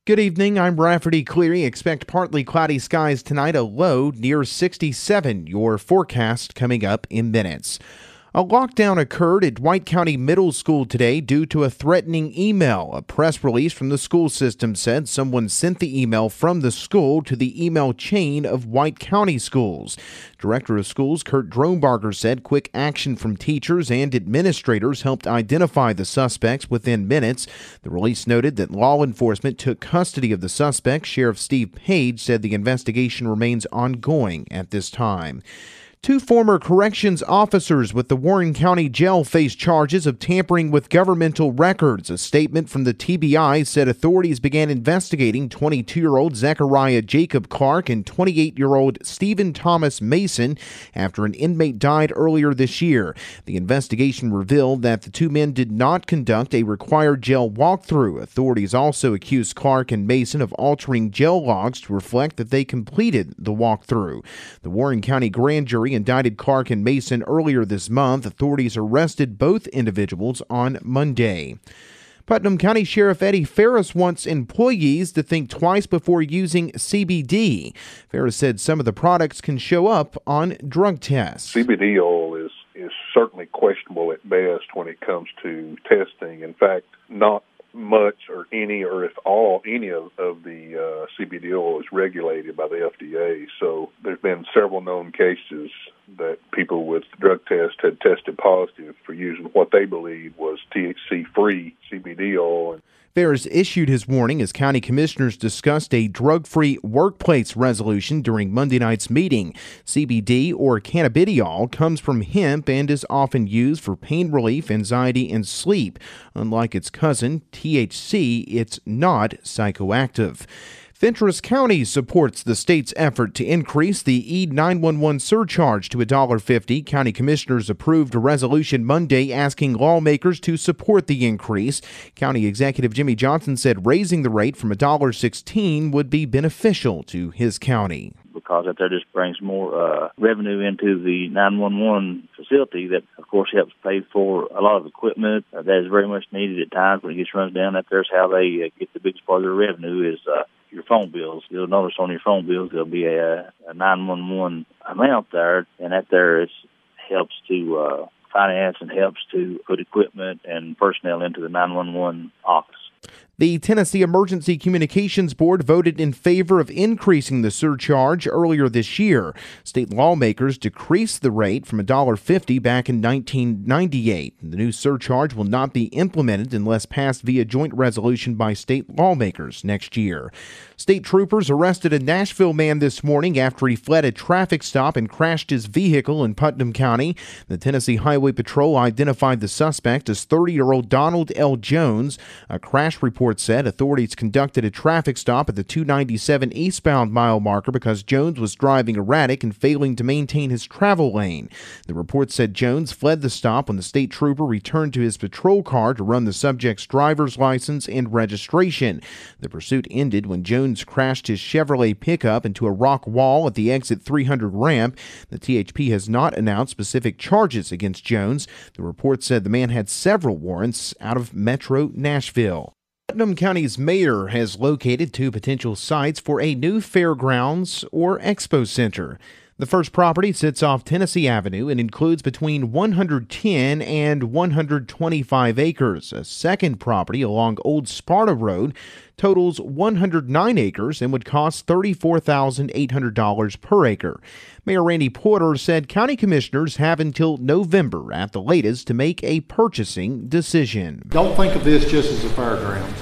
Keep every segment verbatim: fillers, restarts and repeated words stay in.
Good evening, I'm Rafferty Cleary. Expect partly cloudy skies tonight, a low near sixty-seven. Your forecast coming up in minutes. A lockdown occurred at White County Middle School today due to a threatening email. A press release from the school system said someone sent the email from the school to the email chain of White County schools. Director of Schools Kurt Dronebarger said quick action from teachers and administrators helped identify the suspects within minutes. The release noted that law enforcement took custody of the suspect. Sheriff Steve Page said the investigation remains ongoing at this time. Two former corrections officers with the Warren County Jail face charges of tampering with governmental records. A statement from the T B I said authorities began investigating twenty-two-year-old Zechariah Jacob Clark and twenty-eight-year-old Stephen Thomas Mason after an inmate died earlier this year. The investigation revealed that the two men did not conduct a required jail walkthrough. Authorities also accused Clark and Mason of altering jail logs to reflect that they completed the walkthrough. The Warren County Grand Jury indicted Clark and Mason earlier this month. Authorities arrested both individuals on Monday. Putnam County Sheriff Eddie Ferris wants employees to think twice before using C B D. Ferris said some of the products can show up on drug tests. C B D oil is, is certainly questionable at best when it comes to testing. In fact, not much or any or if all any of, of the uh, C B D oil is regulated by the F D A. So there's been several known cases that people with drug tests had tested positive for using what they believed was T H C-free C B D oil. Ferris issued his warning as county commissioners discussed a drug-free workplace resolution during Monday night's meeting. C B D, or cannabidiol, comes from hemp and is often used for pain relief, anxiety, and sleep. Unlike its cousin, T H C, it's not psychoactive. Fentress County supports the state's effort to increase the E nine one one surcharge to one dollar fifty. County commissioners approved a resolution Monday asking lawmakers to support the increase. County Executive Jimmy Johnson said raising the rate from one dollar sixteen would be beneficial to his county. Because that there just brings more uh, revenue into the nine one one facility that, of course, helps pay for a lot of equipment uh, that is very much needed at times when it gets runs down. That there's how they uh, get the biggest part of their revenue is uh, your phone bills. You'll notice on your phone bills there'll be a, a nine one one amount there, and that there is, helps to uh, finance and helps to put equipment and personnel into the nine one one office. The Tennessee Emergency Communications Board voted in favor of increasing the surcharge earlier this year. State lawmakers decreased the rate from one dollar fifty back in nineteen ninety-eight. The new surcharge will not be implemented unless passed via joint resolution by state lawmakers next year. State troopers arrested a Nashville man this morning after he fled a traffic stop and crashed his vehicle in Putnam County. The Tennessee Highway Patrol identified the suspect as thirty-year-old Donald L. Jones. A crash report said authorities conducted a traffic stop at the two ninety-seven eastbound mile marker because Jones was driving erratic and failing to maintain his travel lane. The report said Jones fled the stop when the state trooper returned to his patrol car to run the subject's driver's license and registration. The pursuit ended when Jones crashed his Chevrolet pickup into a rock wall at the exit three hundred ramp. The T H P has not announced specific charges against Jones. The report said the man had several warrants out of Metro Nashville. Putnam County's mayor has located two potential sites for a new fairgrounds or expo center. The first property sits off Tennessee Avenue and includes between one hundred ten and one hundred twenty-five acres. A second property along Old Sparta Road totals one hundred nine acres and would cost thirty-four thousand eight hundred dollars per acre. Mayor Randy Porter said county commissioners have until November at the latest to make a purchasing decision. Don't think of this just as a fairgrounds.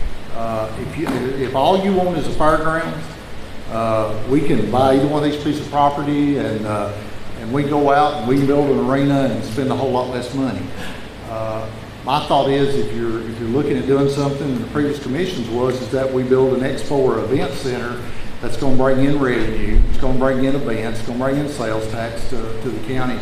Uh, if, you, if all you want is a fairgrounds, Uh, we can buy either one of these pieces of property and uh, and we go out and we can build an arena and spend a whole lot less money. Uh, my thought is if you're if you're looking at doing something, and the previous commissions was is that we build an expo or event center that's going to bring in revenue, it's going to bring in events, it's going to bring in sales tax to, to the county.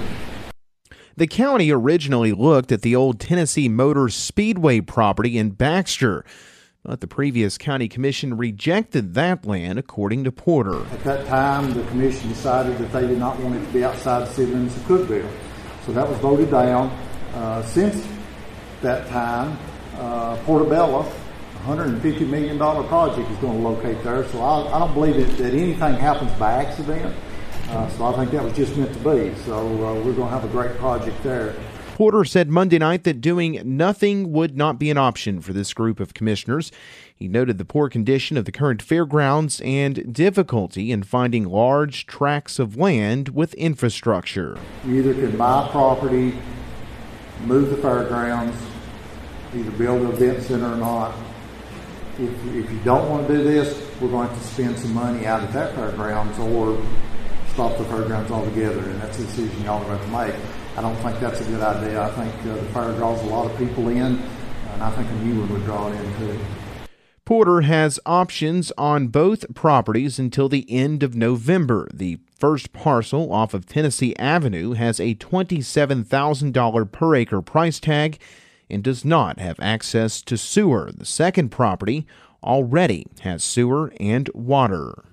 The county originally looked at the old Tennessee Motor Speedway property in Baxter, but the previous county commission rejected that land, according to Porter. At that time, the commission decided that they did not want it to be outside the city limits of Cookeville. So that was voted down. Uh, since that time, uh, Portobello one hundred fifty million dollars project is going to locate there. So I, I don't believe that, that anything happens by accident. Uh, so I think that was just meant to be. So uh, we're going to have a great project there. Porter said Monday night that doing nothing would not be an option for this group of commissioners. He noted the poor condition of the current fairgrounds and difficulty in finding large tracts of land with infrastructure. You either can buy property, move the fairgrounds, either build an event center or not. If, if you don't want to do this, we're going to spend some money out at that fairgrounds or stop the fairgrounds altogether, and that's a decision y'all are going to make. I don't think that's a good idea. I think uh, the fair draws a lot of people in, and I think a new one would draw it in too. Porter has options on both properties until the end of November. The first parcel off of Tennessee Avenue has a twenty-seven thousand dollars per acre price tag and does not have access to sewer. The second property already has sewer and water.